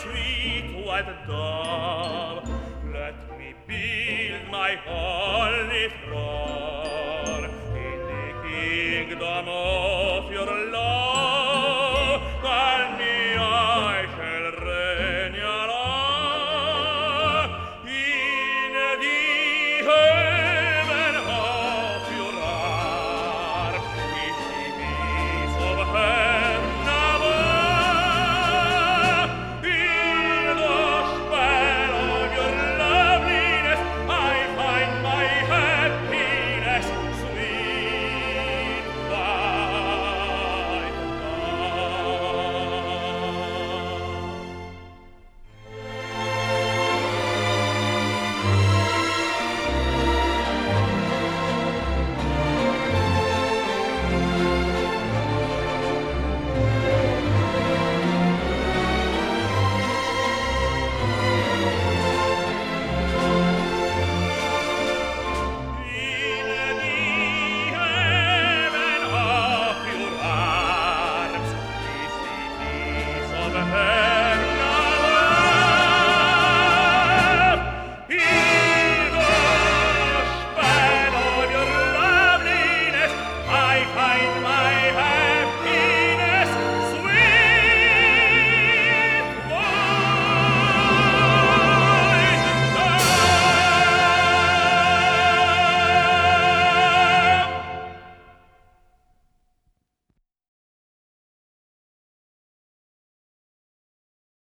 sweet white dove, let me build my holy throne in the kingdom of your love. Tell me I shall reign alone in the heaven of your arm, with the peace of heaven above. In the spell of your loveliness I find my happiness, sweet white in the heaven of your arms, is the peace of heaven